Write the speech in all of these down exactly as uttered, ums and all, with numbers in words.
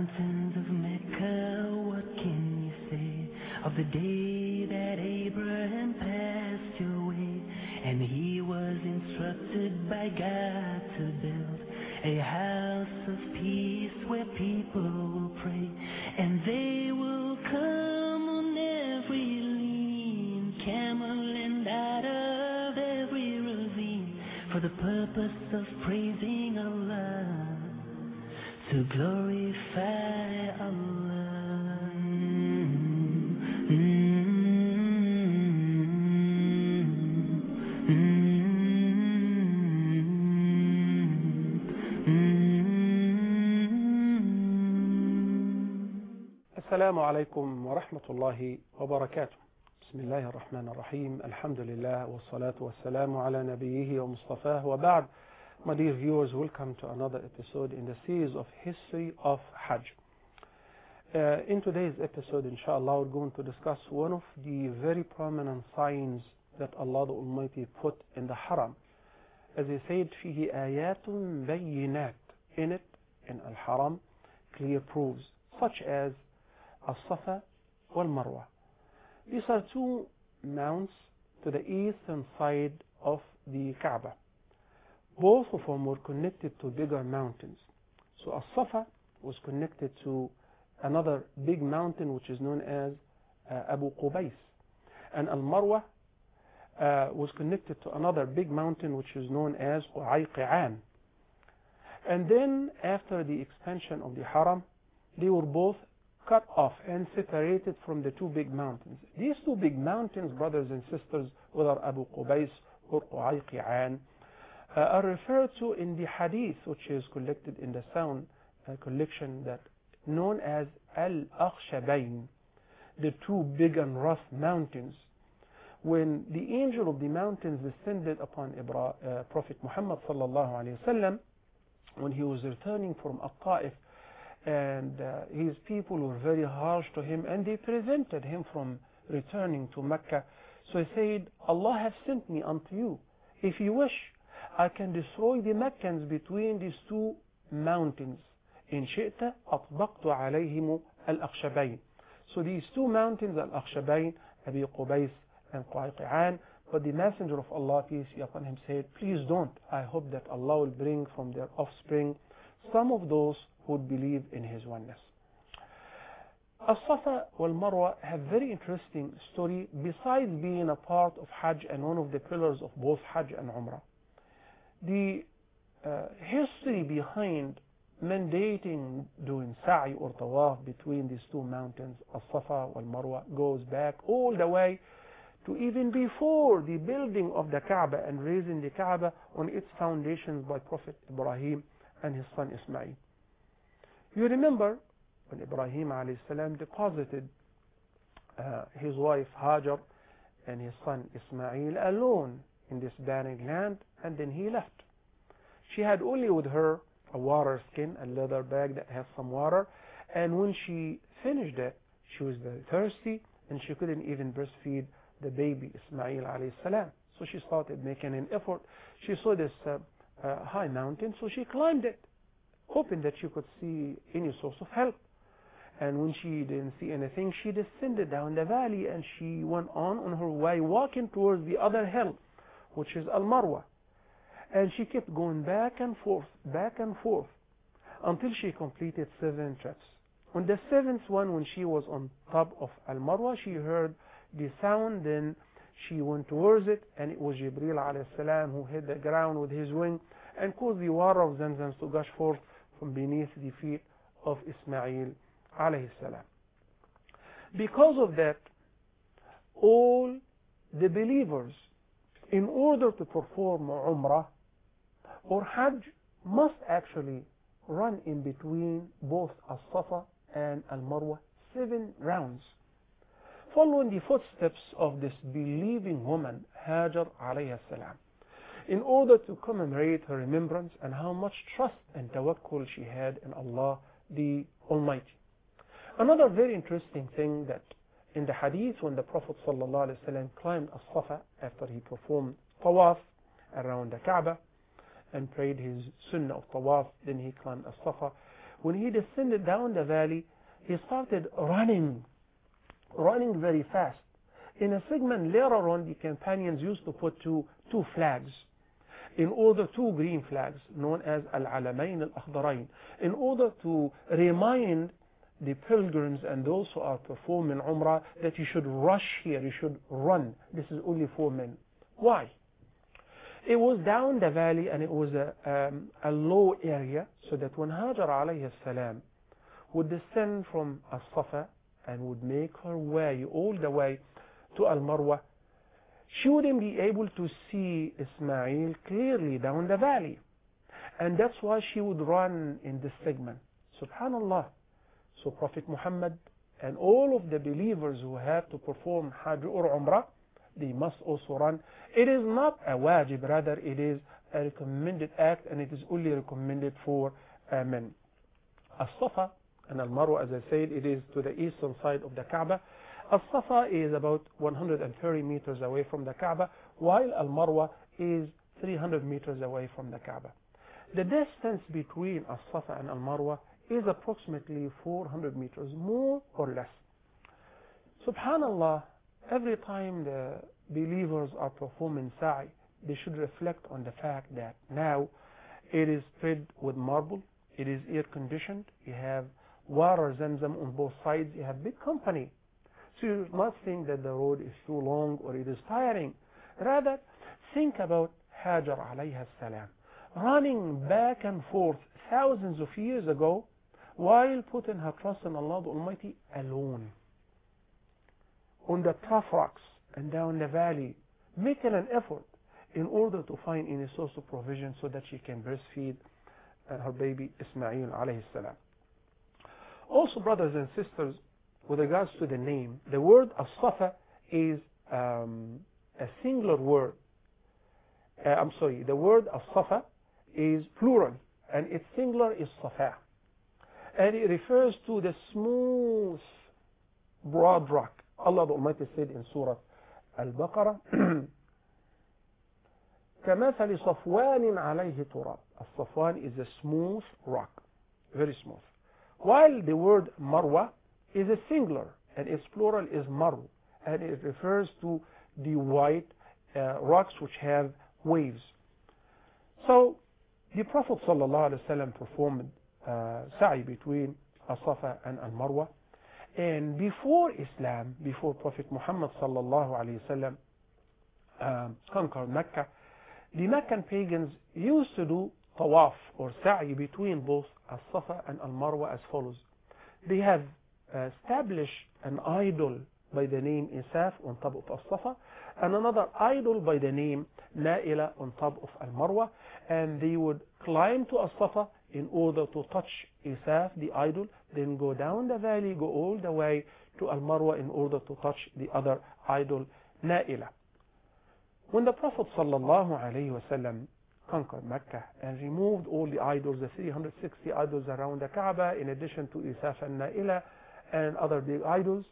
mountains of Mecca, what can you say of the day that Abraham passed your way, and he was instructed by God to build a house of peace where people will pray, and they will come on every lean camel and out of every ravine for the purpose of praising Allah, to glorify Allah. Mm-hmm. Mm-hmm. السلام عليكم ورحمة الله وبركاته. بسم الله الرحمن الرحيم. الحمد لله والصلاة والسلام على نبيه ومصطفاه وبعد. My dear viewers, welcome to another episode in the series of History of Hajj. Uh, in today's episode, inshallah, we're going to discuss one of the very prominent signs that Allah the Almighty put in the Haram. As He said, فيه آيات بينات, in it, in Al-Haram, clear proofs, such as As-Safa wal-Marwa. These are two mounts to the eastern side of the Kaaba. Both of them were connected to bigger mountains. So As-Safa was connected to another big mountain which is known as uh, Abu Qubays. And Al-Marwa uh, was connected to another big mountain which is known as U'ayqi'an. And then after the expansion of the Haram, they were both cut off and separated from the two big mountains. These two big mountains, brothers and sisters, whether Abu Qubays or U'ayqi'an, uh, are referred to in the hadith which is collected in the sound uh, collection that known as Al-Akhshabayn, the two big and rough mountains. When the angel of the mountains descended upon Ibra, uh, Prophet Muhammad sallallahu alayhi wasallam, when he was returning from At-Ta'if, and uh, his people were very harsh to him and they prevented him from returning to Mecca. So he said, Allah has sent me unto you. If you wish, I can destroy the Meccans between these two mountains. In shi'ta atbaqtu alayhim al-akhshabayn. So these two mountains, al-akhshabayn, Abi Qubays and U'ayqi'an, but the Messenger of Allah, peace be upon him, said, please don't. I hope that Allah will bring from their offspring some of those who would believe in His oneness. As-Safa wal-Marwa have very interesting story besides being a part of Hajj and one of the pillars of both Hajj and Umrah. The uh, history behind mandating doing sa'i or tawaf between these two mountains, As-Safa wal-Marwa, goes back all the way to even before the building of the Kaaba and raising the Kaaba on its foundations by Prophet Ibrahim and his son Ismail. You remember when Ibrahim alayhi salam deposited uh, his wife Hajar and his son Ismail alone in this barren land, and then he left. She had only with her a water skin, a leather bag that has some water, and when she finished it, she was very thirsty and she couldn't even breastfeed the baby Ismail alayhi salam. So she started making an effort. She saw this uh, uh, high mountain, so she climbed it, hoping that she could see any source of help. And when she didn't see anything, she descended down the valley and she went on on her way, walking towards the other hill, which is Al-Marwa. And she kept going back and forth, back and forth, until she completed seven trips. On the seventh one, when she was on top of Al-Marwa, she heard the sound, then she went towards it, and it was Jibreel alayhi salam who hit the ground with his wing and caused the water of Zamzam to gush forth from beneath the feet of Ismail alayhi salam. Because of that, all the believers, in order to perform Umrah or Hajj, must actually run in between both As-Safa and Al-Marwa seven rounds, following the footsteps of this believing woman, Hajar alayhi salam, in order to commemorate her remembrance and how much trust and tawakkul she had in Allah the Almighty. Another very interesting thing that in the hadith, when the Prophet ﷺ climbed As-Safa after he performed tawaf around the Kaaba and prayed his sunnah of tawaf, then he climbed As-Safa. when he descended down the valley, he started running, running very fast. In a segment later on, the companions used to put two, two flags, in order two green flags, known as Al-Alamain Al-Akhdarain, in order to remind the pilgrims and those who are performing Umrah that you should rush here, you should run. This is only for men. Why? It was down the valley and it was a, um, a low area, so that when Hajar alayhi salam would descend from As-Safa and would make her way all the way to Al-Marwa, she wouldn't be able to see Ismail clearly down the valley. And that's why she would run in this segment. Subhanallah. So Prophet Muhammad and all of the believers who have to perform Hajj or Umrah, they must also run. It is not a wajib, rather it is a recommended act, and it is only recommended for uh, men. As-Safa and Al-Marwa, as I said, it is to the eastern side of the Kaaba. As-Safa is about one hundred thirty meters away from the Kaaba, while Al-Marwa is three hundred meters away from the Kaaba. The distance between As-Safa and Al-Marwa is approximately four hundred meters, more or less. Subhanallah, every time the believers are performing sa'i, they should reflect on the fact that now it is spread with marble, it is air conditioned, you have water Zamzam on both sides, you have big company. So you must think that the road is too long or it is tiring. Rather, think about Hajar alayhi salam running back and forth thousands of years ago while putting her trust in Allah the Almighty alone on the tough rocks and down the valley, making an effort in order to find any source of provision so that she can breastfeed uh, her baby Ismail alayhi salam. Also, brothers and sisters, with regards to the name, the word As-Safa is um, a singular word. Uh, I'm sorry, the word As-Safa is plural, and its singular is Safa. And it refers to the smooth, broad rock. Allah the Almighty said in Surah Al-Baqarah, كَمَثَلِ صَفْوَانٍ عَلَيْهِ تُرَابٍ. As-Safwan is a smooth rock, very smooth. While the word Marwa is a singular, and its plural is Marw, and it refers to the white uh, rocks which have waves. So the Prophet ﷺ performed uh, sa'i between As-Safa and Al-Marwa, and before Islam, before Prophet Muhammad ﷺ um, conquered Mecca, the Meccan pagans used to do tawaf or sa'i between both As-Safa and Al-Marwa as follows. They have established an idol by the name Isaf on top of As-Safa, and another idol by the name Na'ila on top of Al-Marwa, and they would climb to As-Safa in order to touch Isaf, the idol, then go down the valley, go all the way to Al-Marwa in order to touch the other idol, Na'ila. When the Prophet ﷺ conquered Mecca and removed all the idols, the three hundred sixty idols around the Kaaba, in addition to Isaf and Na'ila and other big idols,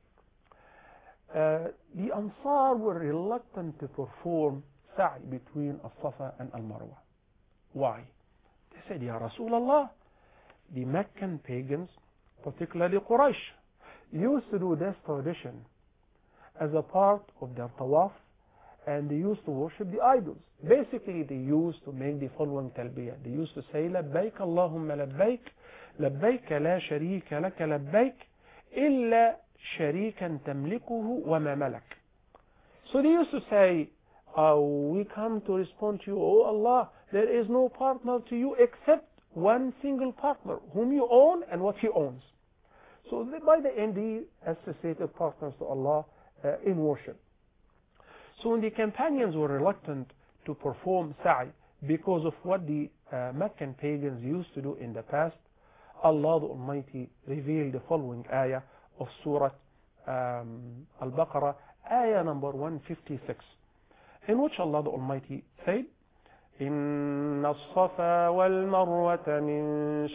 uh, the Ansar were reluctant to perform sa'i between As-Safa and Al-Marwa. Why? They said, Ya Rasulullah, the Meccan pagans, particularly Quraysh, used to do this tradition as a part of their tawaf, and they used to worship the idols. Basically, they used to make the following talbiyah. They used to say, لبيك اللهم لبيك لبيك لا شريك لك لبيك إلا شريكا تملكه وما ملك. So they used to say, oh, we come to respond to you, oh Allah, there is no partner to you except one single partner, whom you own and what he owns. So by the end, they associated partners to Allah uh, in worship. So when the companions were reluctant to perform sa'i because of what the uh, Meccan pagans used to do in the past, Allah the Almighty revealed the following ayah of Surah um, Al-Baqarah, ayah number one fifty-six, in which Allah the Almighty said, إن الصفا والمروة من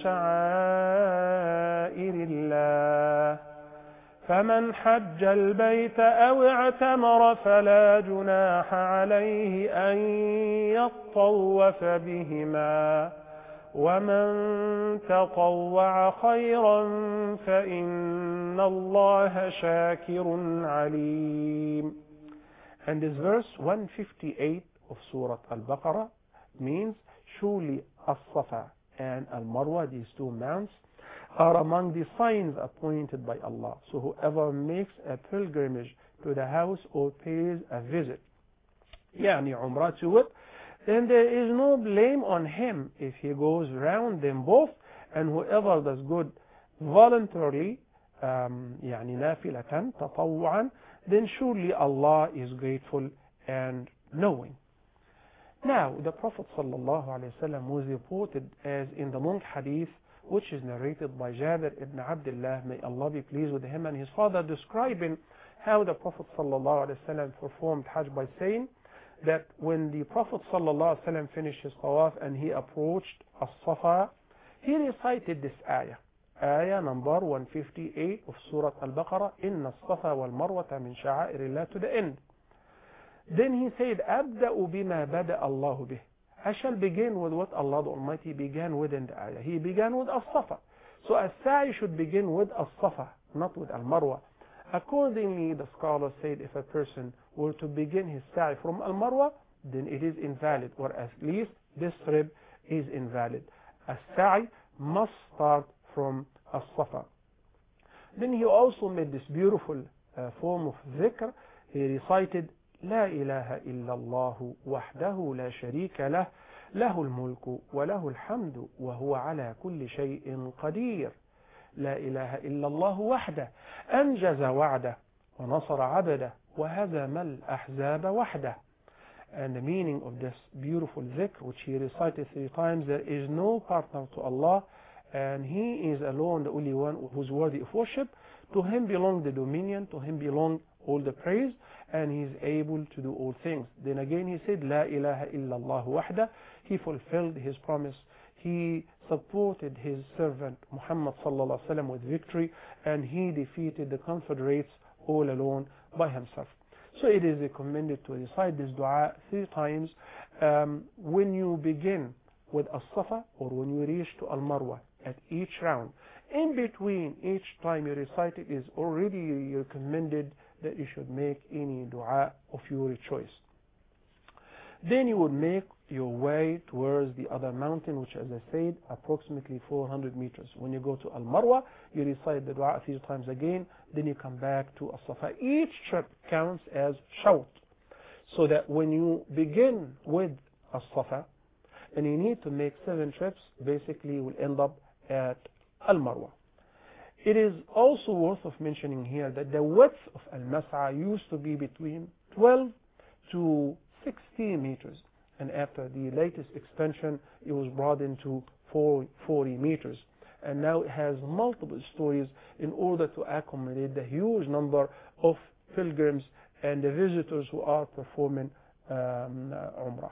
شعائر الله فمن حج البيت أو اعتمر فلا جناح عليه أن يطوف بهما ومن تطوع خيرا فإن الله شاكر عليم. And this verse one fifty-eight of Surah Al-Baqarah means, surely As-Safa and Al-Marwa, these two mounts, are among the signs appointed by Allah. So whoever makes a pilgrimage to the house or pays a visit, يعني Umrah to it, then there is no blame on him if he goes around them both. And whoever does good voluntarily, um, يعني نافلة تطوعا, then surely Allah is grateful and knowing. Now, the Prophet ﷺ was reported as in the long hadith, which is narrated by Jabir ibn Abdullah, may Allah be pleased with him and his father, describing how the Prophet ﷺ performed Hajj by saying that when the Prophet ﷺ finished his tawaf and he approached As-Safa, he recited this ayah, ayah number one fifty-eight of Surah Al-Baqarah, إِنَّ الصَّفَا وَالْمَرْوَةَ مِنْ شَعَائِرِ اللَّهِ, to the end. Then he said, أَبْدَأُ بِمَا بَدَأَ اللَّهُ بِهِ, I shall begin with what Allah the Almighty began with in the ayah. He began with As-Safa. So As-Sa'i should begin with As-Safa, not with Al-Marwa. Accordingly, the scholars said if a person were to begin his sa'i from Al-Marwa, then it is invalid, or at least this trip is invalid. A sa'i must start from As-Safa. Then he also made this beautiful uh, form of dhikr. He recited, لا إله إلا الله وحده لا شريك له له الملك وله الحمد وهو على كل شيء قدير. لا إله إلا الله وحده أنجز وعده ونصر عبده وهزم الأحزاب وحده. And the meaning of this beautiful dhikr, which he recited three times, there is no partner to Allah, and He is alone the only one who is worthy of worship. To Him belong the dominion, to Him belong all the praise, and He is able to do all things. Then again he said, La ilaha illallah wahda. He fulfilled His promise. He supported His servant Muhammad sallallahu alaihi wasallam with victory, and He defeated the confederates all alone by Himself. So it is recommended to recite this dua three times um, when you begin with As-Safa or when you reach to Al-Marwa at each round. In between each time you recite it, is already recommended that you should make any dua of your choice. Then you would make your way towards the other mountain, which, as I said, approximately four hundred meters. When you go to Al-Marwa, you recite the dua three times again, then you come back to As-Safa. Each trip counts as shawt, so that when you begin with As-Safa and you need to make seven trips, basically you will end up at Al-Marwa. It is also worth of mentioning here that the width of Al-Mas'a used to be between twelve to sixteen meters, and after the latest expansion it was brought into forty meters, and now it has multiple stories in order to accommodate the huge number of pilgrims and the visitors who are performing um, Umrah.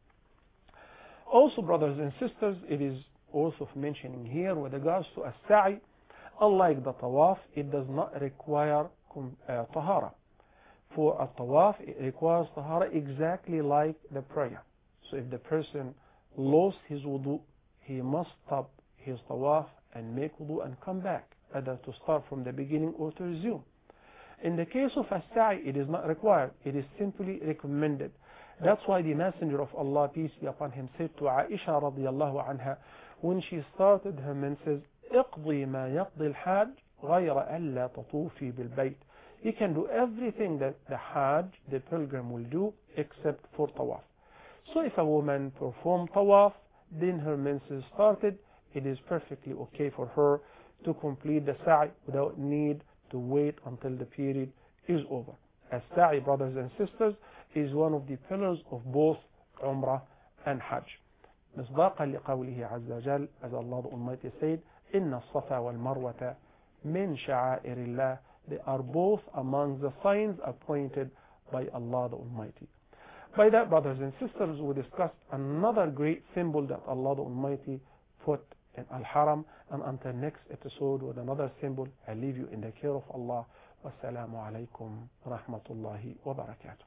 Also, brothers and sisters, it is also mentioning here with regards to As-Sa'i, unlike the Tawaf, it does not require uh, Tahara. For a Tawaf, it requires Tahara exactly like the prayer. So if the person lost his wudu, he must stop his Tawaf and make wudu and come back, either to start from the beginning or to resume. In the case of As-Sa'i, it is not required. It is simply recommended. That's why the Messenger of Allah, peace be upon him, said to Aisha radiallahu anha, when she started her menses, اقضي ما يقضي الحاج غير ألا تطوفي بالبيت. You can do everything that the Hajj, the pilgrim, will do except for Tawaf. So if a woman performed Tawaf, then her menses started, it is perfectly okay for her to complete the Sa'i without need to wait until the period is over. As Sa'i, brothers and sisters, is one of the pillars of both Umrah and Hajj. مصداقا لقوله عز وجل, as Allah the Almighty said, إن الصفا والمروة من شعائر الله. They are both among the signs appointed by Allah the Almighty. By that, brothers and sisters, we discussed another great symbol that Allah the Almighty put in Al-Haram. And until next episode with another symbol, I leave you in the care of Allah. Wassalamu alaikum wa rahmatullahi wa barakatuh.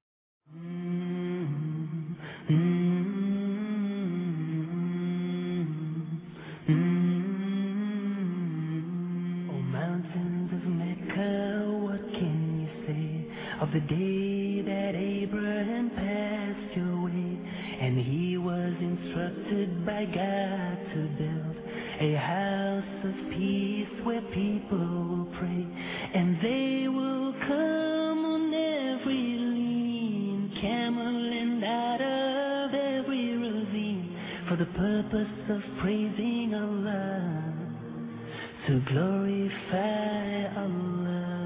Mm-hmm. Mm-hmm. of the day that Abraham passed away, and he was instructed by God to build a house of peace where people will pray, and they will come on every lean camel and out of every ravine for the purpose of praising Allah, to glorify Allah.